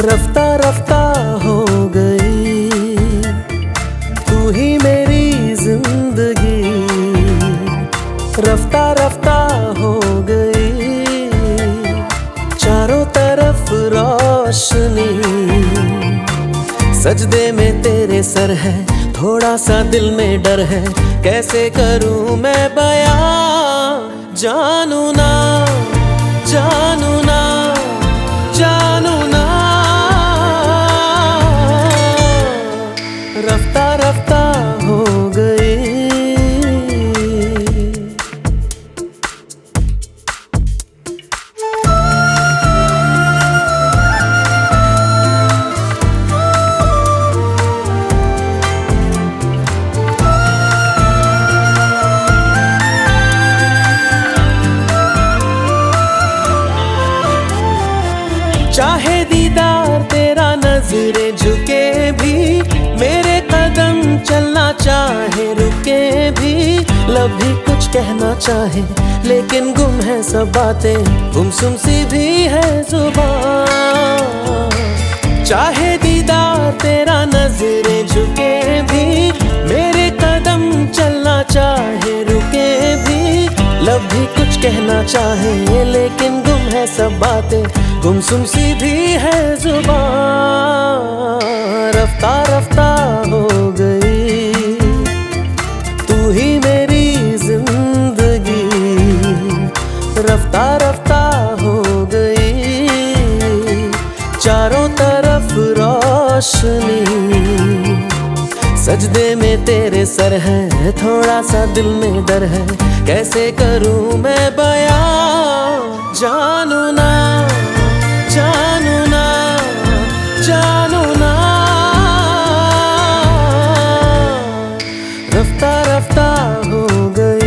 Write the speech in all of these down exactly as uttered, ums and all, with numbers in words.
रफ्ता रफ्ता हो गई तू ही मेरी जिंदगी, रफ्ता रफ्ता हो गई चारों तरफ रोशनी। सजदे में तेरे सर है, थोड़ा सा दिल में डर है, कैसे करूं मैं बयां। जानू ना जानू ना जानू ना, रफ्ता रफ्ता हो गई। चाहे दीदार तेरा नजरे झुके भी, मेरे कदम चलना चाहे रुके भी, लब भी कुछ कहना चाहे लेकिन गुम है सब बातें, गुमसुम सी भी है जुबान। चाहे दीदार तेरा नजरे झुके भी, मेरे कदम चलना चाहे रुके भी, लब भी कुछ कहना चाहे लेकिन गुम है सब बातें, गुमसुम सी भी है जुबान। रफ्ता रफ्ता हो गई तू ही मेरी जिंदगी, रफ्ता रफ्ता हो गई चारों तरफ रोशनी। सजदे में तेरे सर है, थोड़ा सा दिल में डर है, कैसे करूं मैं बयां। जानू ना जानू ना जानू ना, रफ्ता रफ्ता हो गई।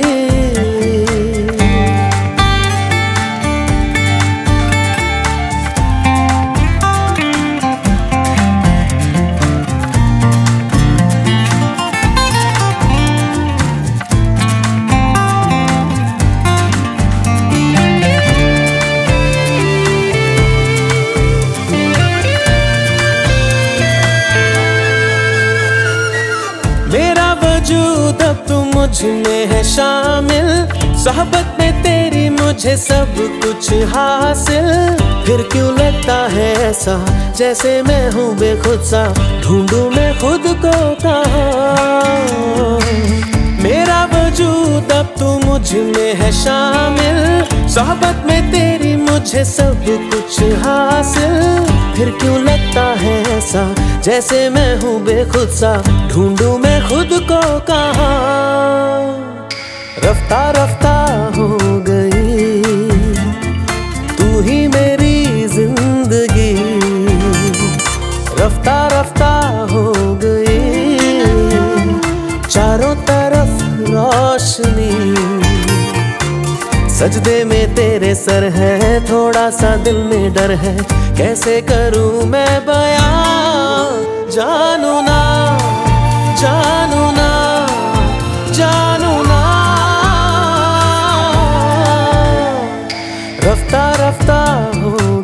अब तू मुझ में है शामिल, सोहबत में तेरी मुझे सब कुछ हासिल, फिर क्यों लगता है ऐसा जैसे मैं हूँ बेखुद सा, ढूंढूं मैं खुद को कहाँ। मेरा वजूद अब तू मुझ में है शामिल, सोहबत में तेरी मुझे सब कुछ हासिल, फिर क्यों लगता है ऐसा जैसे मैं हूँ बेखुद सा, ढूंढूं मैं खुद को कहाँ। रफ्ता रफ्ता हो गई तू ही मेरी जिंदगी, रफ्ता रफ्ता हो गई चारों तरफ रोशनी। सजदे में तेरे सर है, थोड़ा सा दिल में डर है, कैसे करूं मैं बयां। जानू ना जानू ना जानू ना, रफ्ता रफ्ता हो